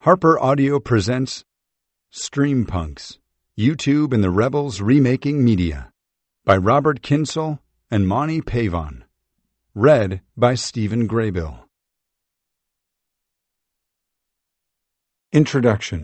Harper Audio presents Streampunks, YouTube and the Rebels Remaking Media by Robert Kinsel and Moni Pavon. Read by Stephen Graybill. Introduction.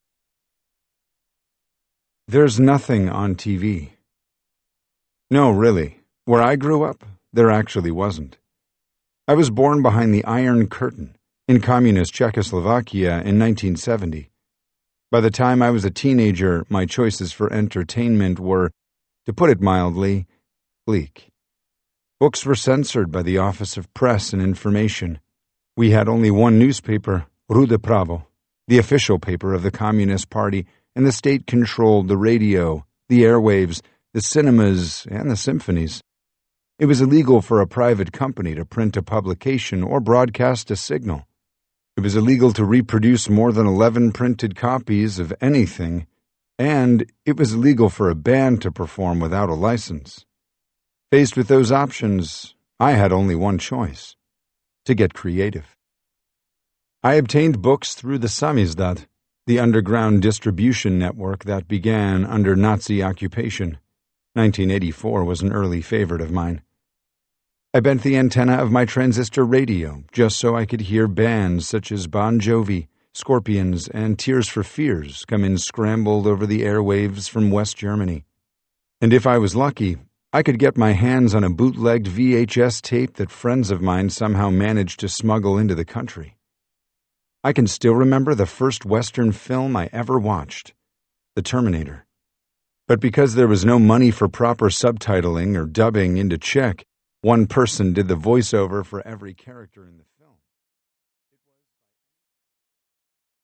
There's nothing on TV. No, really. Where I grew up, there actually wasn't. I was born behind the Iron Curtain in communist Czechoslovakia in 1970. By the time I was a teenager, my choices for entertainment were, to put it mildly, bleak. Books were censored by the Office of Press and Information. We had only one newspaper, Rude Pravo, the official paper of the Communist Party, and the state controlled the radio, the airwaves, the cinemas, and the symphonies. It was illegal for a private company to print a publication or broadcast a signal. It was illegal to reproduce more than 11 printed copies of anything, and it was illegal for a band to perform without a license. Faced with those options, I had only one choice: to get creative. I obtained books through the Samizdat, the underground distribution network that began under Nazi occupation. 1984 was an early favorite of mine. I bent the antenna of my transistor radio just so I could hear bands such as Bon Jovi, Scorpions, and Tears for Fears come in scrambled over the airwaves from West Germany. And if I was lucky, I could get my hands on a bootlegged VHS tape that friends of mine somehow managed to smuggle into the country. I can still remember the first Western film I ever watched, The Terminator. But because there was no money for proper subtitling or dubbing into Czech, one person did the voiceover for every character in the film.